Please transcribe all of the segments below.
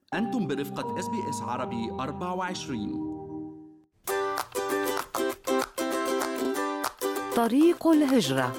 أنتم برفقة SBS عربي 24. طريق الهجرة.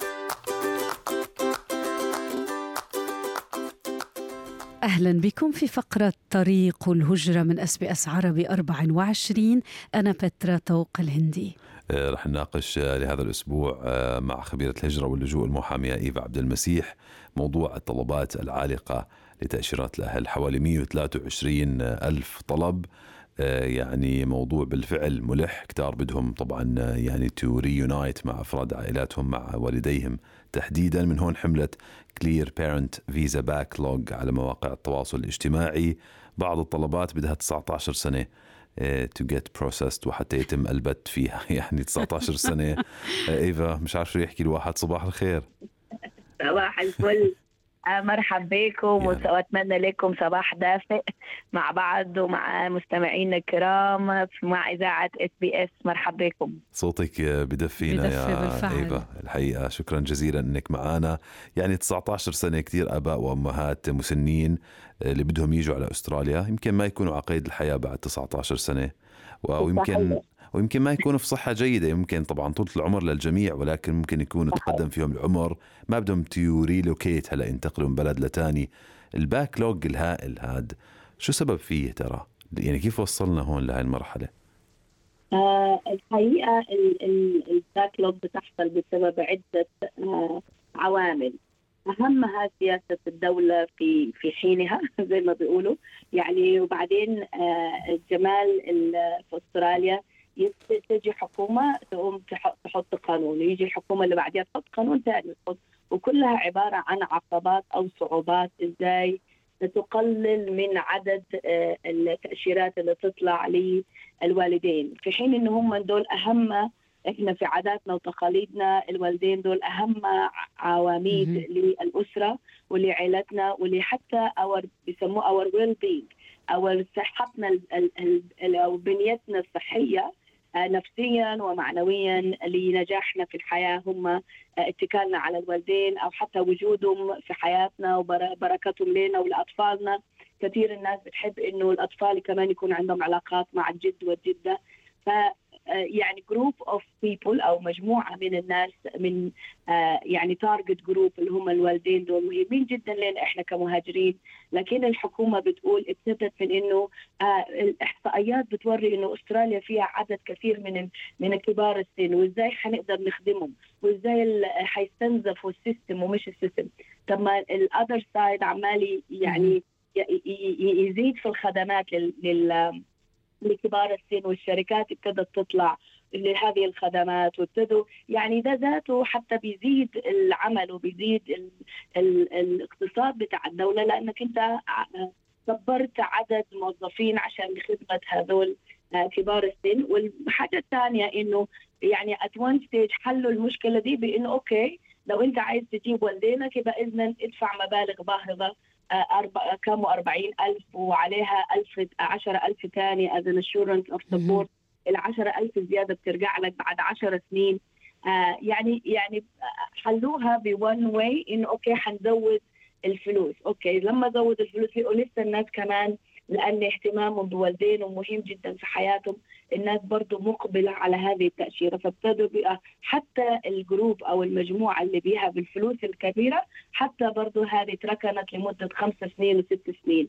أهلا بكم في فقرة طريق الهجرة من SBS عربي 24. أنا بترا طوق الهندي. رح نناقش لهذا الأسبوع مع خبيرة الهجرة واللجوء المحامية إيفا عبد المسيح موضوع الطلبات العالقة لتأشيرات الأهل. حوالي 123 ألف طلب، يعني موضوع بالفعل ملح. كتار بدهم طبعا يعني تو ريونايت مع أفراد عائلاتهم مع والديهم تحديدا. من هون حملت كلير بيرنت فيزا باكلوج على مواقع التواصل الاجتماعي. بعض الطلبات بدها 19 سنة to get processed وحتى يتم البت فيها يعني 19 سنة. إيفا مش عارف شو يحكي الواحد. صباح الخير. صباح الفل، مرحب بكم وأتمنى لكم صباح دافئ مع بعض ومع مستمعينا الكرام مع إذاعة SBS. مرحب بكم. صوتك بدفينا يا إيفا الحقيقة. شكرا جزيلا أنك معنا. يعني 19 سنة، كتير آباء وأمهات مسنين اللي بدهم يجوا على أستراليا يمكن ما يكونوا على قيد الحياة بعد 19 سنة، ويمكن ما يكونوا في صحة جيدة. يمكن طبعا طول العمر للجميع، ولكن ممكن يكونوا تقدم فيهم العمر، ما بدهم ريلوكيت هلا ينتقلوا من بلد لتاني. الباكلوج الهائل هاد شو سبب فيه ترى؟ يعني كيف وصلنا هون لهاي المرحلة؟ الحقيقة الباكلوج بتحصل بسبب عدة عوامل، أهمها سياسة الدولة في حينها زي ما بيقولوا يعني. وبعدين الجمال في أستراليا تجي حكومة تقوم تحط قانون، يجي الحكومة اللي بعدها تحط قانون ثاني، وكلها عبارة عن عقبات أو صعوبات إزاي تقلل من عدد التأشيرات اللي تطلع للوالدين، في حين إن هم دول أهم. إحنا في عاداتنا وتقاليدنا الوالدين دول أهم عواميد للأسرة ولعائلتنا ولحتى بيسموه our well-being أو صحتنا أو بنيتنا الصحية نفسيا ومعنويا لنجاحنا في الحياة. هم اتكالنا على الوالدين أو حتى وجودهم في حياتنا وبركتهم لنا ولأطفالنا. كثير الناس بتحب إنه الأطفال كمان يكون عندهم علاقات مع الجد والجدة. يعني group of people أو مجموعة من الناس من يعني target group اللي هم الوالدين دول مهمين جدا لنا إحنا كمهاجرين. لكن الحكومة بتقول ابتدت من إنه الإحصائيات بتوري إنه أستراليا فيها عدد كثير من كبار السن، وإزاي حنقدر نخدمهم وإزاي حيستنزفوا السيستم ومش السيستم. طب ما الأذر سايد عمالي يعني يزيد في الخدمات لكبار السن، والشركات ابتدت تطلع لهذه الخدمات وابتدوا يعني ده ذاته حتى بيزيد العمل وبيزيد الاقتصاد بتاع الدولة، لأنك أنت كبرت عدد موظفين عشان خدمة هذول كبار السن. والحاجة الثانية إنه يعني at one stage حلوا المشكلة دي بإنه أوكي لو أنت عايز تجيب والدينك يبقى إذن ادفع مبالغ باهظة، كم 40,000 وعليها 10,000 ثاني as an assurance of support. 10,000 زيادة بترجع لك بعد 10 سنين. يعني حلوها بone way إنه أوكي حنزود الفلوس. أوكي لما زود الفلوس ولسه الناس كمان لأن اهتمامهم بوالدينهم مهم جدا في حياتهم، الناس برضو مقبلة على هذه التأشيرة، فابتدوا بقى حتى الجروب أو المجموعة اللي بيها بالفلوس الكبيرة حتى برضو هذه تركنت لمدة 5 سنين و6 سنين.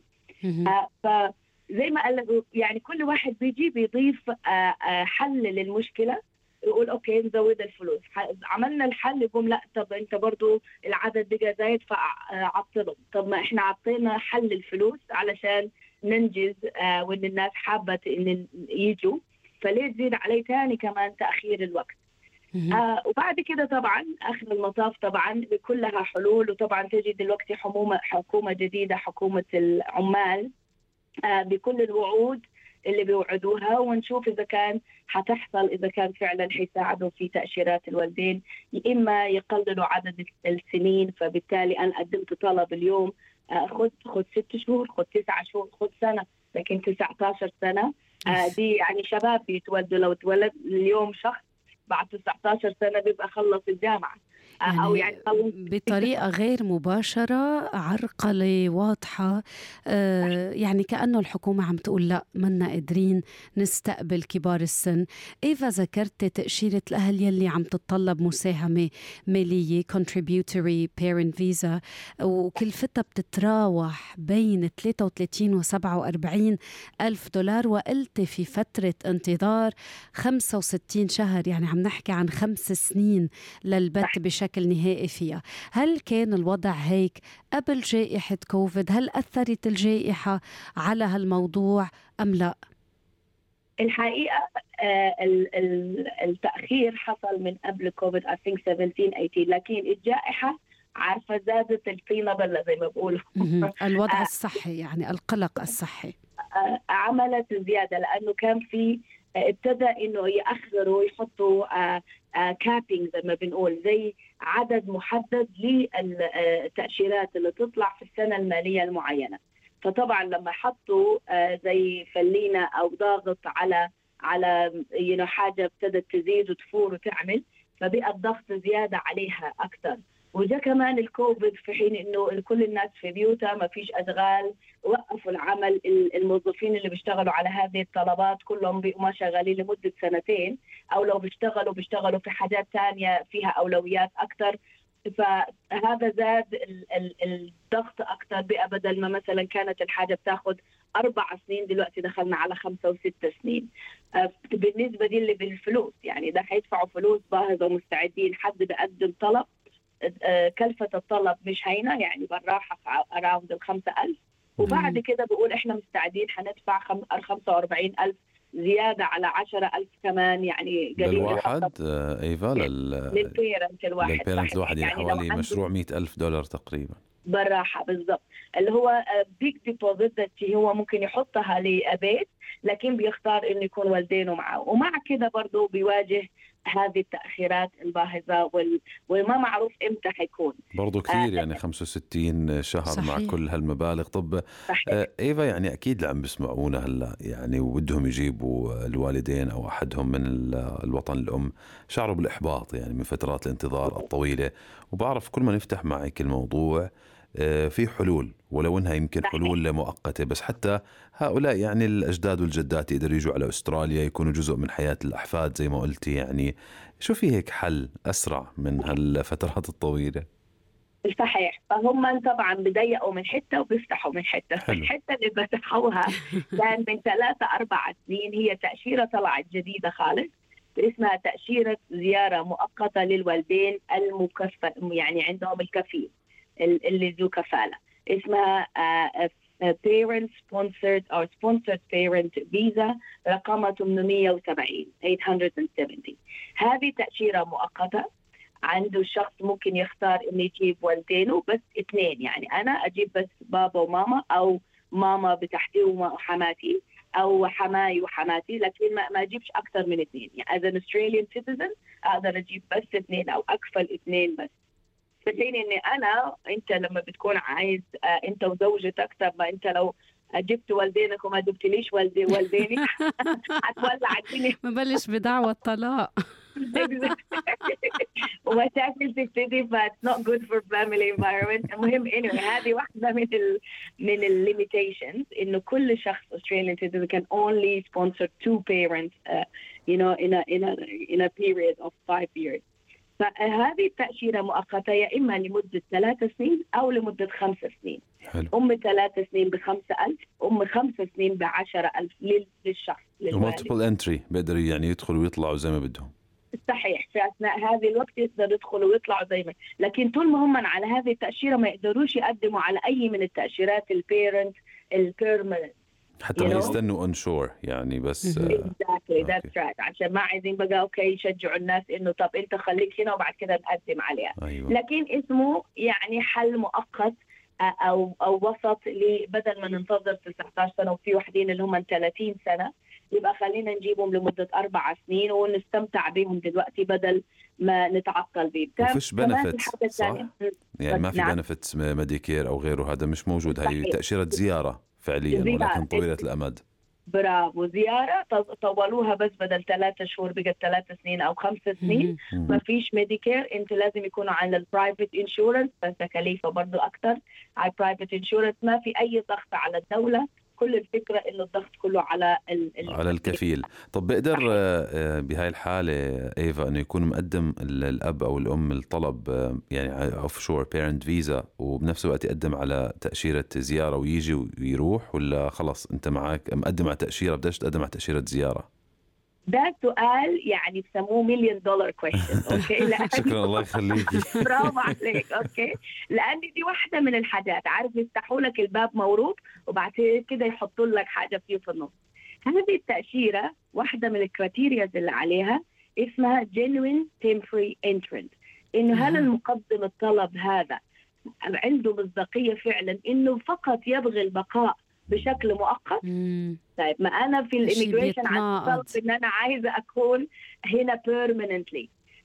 فزي ما قال يعني كل واحد بيجي بيضيف حل للمشكلة، يقول أوكي نزود الفلوس. عملنا الحل يقوم لا طب أنت برضو العدد بقى زايد فعطلهم. طب ما إحنا عطينا حل الفلوس علشان ننجز وإن الناس حابة إن يجوا، فليه تزيد عليه تاني كمان تأخير الوقت؟ وبعد كده طبعا آخر المطاف طبعا كلها حلول. وطبعا تجي دلوقتي حكومة جديدة، حكومة العمال، بكل الوعود اللي بيوعدوها، ونشوف إذا كان حتحصل، إذا كان فعلا حيساعدوا في تأشيرات الوالدين، يا إما يقللوا عدد السنين. فبالتالي أنا قدمت طلب اليوم خد 6 شهور، خد 9 شهور، خد سنة، لكن 19 سنة دي يعني شباب بيتولدوا. لو تولد اليوم شخص بعد 19 سنة بيبقى خلص الجامعة. أو يعني بطريقة غير مباشرة، عرقلة واضحة. يعني كأنه الحكومة عم تقول لا، منا قادرين نستقبل كبار السن. إيفا ذكرت تأشيرة الأهل يلي عم تتطلب مساهمة مالية contributory parent visa، وكلفتها بتتراوح بين 33 و 47 ألف دولار، وقلت في فترة انتظار 65 شهر، يعني عم نحكي عن 5 سنين للبت بشكل نهائي فيها. هل كان الوضع هيك قبل جائحة كوفيد؟ هل أثرت الجائحة على هالموضوع أم لا؟ الحقيقة التأخير حصل من قبل كوفيد I think 17-18، لكن الجائحة عارفة زادت الطينة بلة زي ما بقولوا. الوضع الصحي، يعني القلق الصحي عملت زيادة، لأنه كان في ابتدى إنه يأخروا يحطوا كابينج زي ما بنقول، زي عدد محدد للتأشيرات اللي تطلع في السنة المالية المعينة. فطبعا لما حطوا زي فلينة أو ضاغط على حاجة ابتدت تزيد وتفور وتعمل، فبقى الضغط زيادة عليها أكثر. وجاء كمان الكوفيد في حين إنه كل الناس في بيوتها ما فيش أشغال، وقفوا العمل. الموظفين اللي بيشتغلوا على هذه الطلبات كلهم بقوا ما شغالين لمدة 2 سنين، أو لو بيشتغلوا في حاجات تانية فيها أولويات أكثر. فهذا زاد الضغط أكثر. بقى بدل ما مثلا كانت الحاجة بتاخد 4 سنين، دلوقتي دخلنا على 5 و6 سنين. بالنسبة دي اللي بالفلوس، يعني ده هيدفعوا فلوس باهظة ومستعدين. حد بقدم طلب، كلفة الطلب مش هينة، يعني بالراحة أراوند 5,000، وبعد كده بقول إحنا مستعدين هندفع 45,000 زيادة على 10,000 كمان، يعني قليل للواحد. إيفا للبيرنت الواحد يعني حوالي مشروع $100,000 تقريبا بالراحة. بالضبط، اللي هو بيج ديبوزيت هو ممكن يحطها لأبيت، لكن بيختار إنه يكون والدينه معه. ومع كده برضو بيواجه هذه التأخيرات الباهظة وما معروف إمتى حيكون. برضو كثير يعني 65 شهر. صحيح. مع كل هالمبالغ. طب إيفا، يعني أكيد اللي عم بسمعونا هلا يعني ودهم يجيبوا الوالدين أو أحدهم من الوطن الأم، شعروا بالإحباط يعني من فترات الانتظار الطويلة. وبعرف كل ما نفتح معك الموضوع في حلول، ولو انها يمكن حلول مؤقتة، بس حتى هؤلاء يعني الأجداد والجدات يقدروا يجوا على أستراليا، يكونوا جزء من حياة الأحفاد زي ما قلتي. يعني شو في هيك حل أسرع من هالفترات الطويلة؟ صحيح. فهم طبعا بضيقوا من حتة وبيفتحوا من حتة. الحتة اللي فتحوها كان من 3-4 سنين، هي تأشيرة طلعت جديدة خالص اسمها تأشيرة زيارة مؤقتة للوالدين المكفل، يعني عندهم الكفيل اللي ذو كفالة، اسمها parent sponsored or sponsored parent visa رقمها 870. هذه تأشيرة مؤقتة. عنده الشخص ممكن يختار انه يجيب والدينه بس 2، يعني انا اجيب بس بابا وماما، او ماما بتحتي وحماتي، او حماي وحماتي، لكن ما اجيبش اكثر من 2. يعني as an Australian citizen اقدر اجيب بس 2 او اكفل 2 بس. فحين اني انت لما بتكون عايز انت وزوجتك، طب ما انت لو جبت والدينك وما جبتليش والدينك هتولع الدنيا، مبلش بدعوة طلاق ومشاكل تبتدي. it's not good for family environment. المهم anyway، هذه واحدة من limitations، إنه كل شخص Australian citizen can only sponsor 2 parents in a period of 5 years. فهذه التأشيرة مؤقتة يا إما لمدة 3 سنين أو لمدة 5 سنين. حلو. 3 سنين ب5,000، 5 سنين ب10,000 للشخص. multiple entry بيقدروا يعني يدخلوا ويطلعوا زي ما بدهم. صحيح. في أثناء هذه الوقت يقدروا يدخلوا ويطلعوا زي ما، لكن طول ما هم على هذه التأشيرة ما يقدروش يقدموا على أي من التأشيرات البيرنت البيرمننت، حتى ما يستنوا on shore يعني. بس exactly that's right، عشان ما عايزين بقى اوكي يشجعوا الناس انه طب انت خليك هنا وبعد كده نقدم عليها. أيوة. لكن اسمه يعني حل مؤقت او وسط، بدل ما ننتظر 19 سنة وفي وحدين اللي هم 30 سنة، يبقى خلينا نجيبهم لمدة 4 سنين ونستمتع بهم دلوقتي بدل ما نتعطل بيه. وفيش بنفتس صح؟ يعني ما في بنفتس ميديكير أو غيره، هذا مش موجود. هاي تأشيرة زيارة فعليا ولكن طويلة الأمد. برافو. زيارة طولوها بس بدل 3 شهور بقت 3 سنين أو 5 سنين. ما فيش ميديكير، انتوا لازم يكونوا على البرايفت انشورنس، بس تكاليفه برضو أكتر على البرايفت انشورنس. ما في أي ضغط على الدولة، كل الفكرة إنه الضغط كله على على الكفيل. طب بقدر بهاي الحالة إيفا إنه يكون مقدم الأب أو الأم الطلب يعني offshore parent visa وبنفس الوقت يقدم على تأشيرة زيارة ويجي ويروح، ولا خلص أنت معك مقدم على تأشيرة بدأش تقدم على تأشيرة زيارة؟ ده سؤال يعني بسموه $1,000,000 question. أوكي. شكرا، الله يخليك. برافو عليك. أوكي. لأن دي واحدة من الحاجات، عارف، يفتحوا لك الباب موروب وبعد كده يحطوا لك حاجة فيه في النص. هذه التأشيرة واحدة من الكريتيريا اللي عليها اسمها genuine temporary entrant، إنه هل المقدم الطلب هذا عنده مصداقية فعلا إنه فقط يبغي البقاء بشكل مؤقت. طيب ما أنا في الإميجريشن عندي طلب إن أنا عايزة أكون هنا permanently.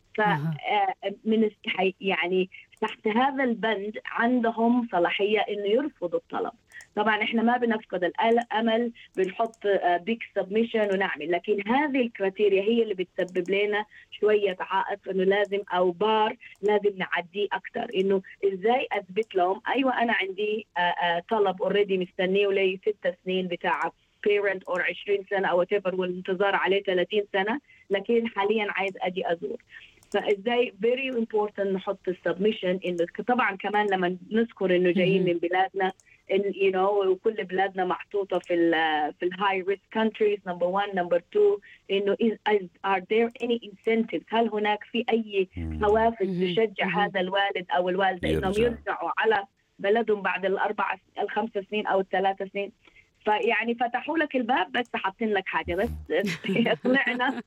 فمن يعني تحت هذا البند عندهم صلاحية إنه يرفضوا الطلب. طبعا إحنا ما بنفقد الأمل، بنحط بيك سبميشن ونعمل، لكن هذه الكريتيريا هي اللي بتسبب لنا شوية عائق إنه لازم أو بار لازم نعديه أكتر. إنه إزاي أثبت لهم أيوة أنا عندي طلب أوريدي مستنيه لي 6 سنين بتاع parent أو 20 سنة أو whatever، والانتظار عليه 30 سنة، لكن حاليا عايز أجي أزور. فإزاي very important نحط السبميشن. إنه طبعا كمان لما نذكر إنه جايين من بلادنا، إن you know وكل بلادنا محطوطة في الهاي ريسك countries number 1 number 2، إنه are there any incentives؟ هل هناك في أي حوافز تشجع هذا الوالد أو الوالدة إنهم يرجعوا على بلدهم بعد 4 5 سنين أو 3 سنين؟ فيعني فتحوا لك الباب بس حاطين لك حاجة بس طلعنا.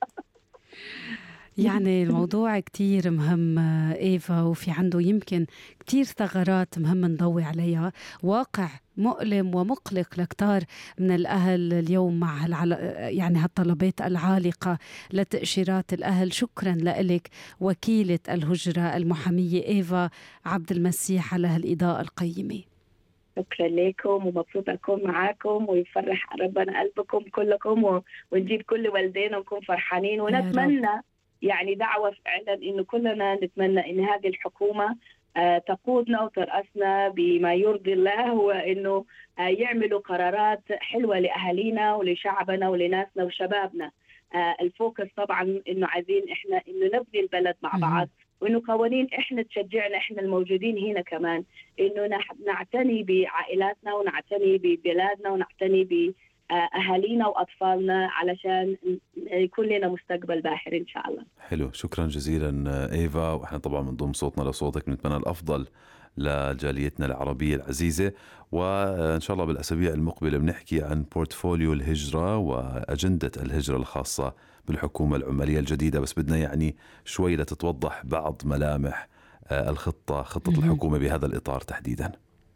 يعني الموضوع كتير مهم إيفا، وفي عنده يمكن كتير ثغرات مهم نضوي عليها. واقع مؤلم ومقلق لكتار من الأهل اليوم مع يعني هالطلبات العالقة لتأشيرات الأهل. شكرا لك وكيلة الهجرة المحامية إيفا عبد المسيح على هالإضاءة القيمة. شكرا لكم، ومبسوطة أكون معاكم، ويفرح ربنا قلبكم كلكم، ونجيب كل والدين ونكون فرحانين. ونتمنى يعني دعوة فعلا إنه كلنا نتمنى إن هذه الحكومة تقودنا وترأسنا بما يرضي الله، وإنه يعملوا قرارات حلوة لأهالينا ولشعبنا ولناسنا وشبابنا. الفوكس طبعا إنه عايزين إحنا إنه نبني البلد مع بعض، وإنه قوانين إحنا تشجعنا إحنا الموجودين هنا كمان إنه نعتني بعائلاتنا ونعتني ببلادنا ونعتني بأهالينا وأطفالنا علشان يكون لنا مستقبل باهر إن شاء الله. حلو، شكرا جزيلا إيفا، وإحنا طبعا بنضم صوتنا لصوتك، بنتمنى الأفضل لجاليتنا العربية العزيزة، وإن شاء الله بالأسابيع المقبلة بنحكي عن بورتفوليو الهجرة وأجندة الهجرة الخاصة بالحكومة العمالية الجديدة. بس بدنا يعني شوي لتتوضح بعض ملامح خطة الحكومة بهذا الإطار تحديدا.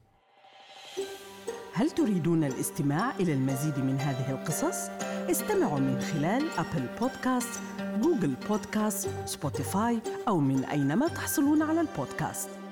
هل تريدون الاستماع إلى المزيد من هذه القصص؟ استمعوا من خلال أبل بودكاست، جوجل بودكاست، سبوتيفاي، أو من أينما تحصلون على البودكاست.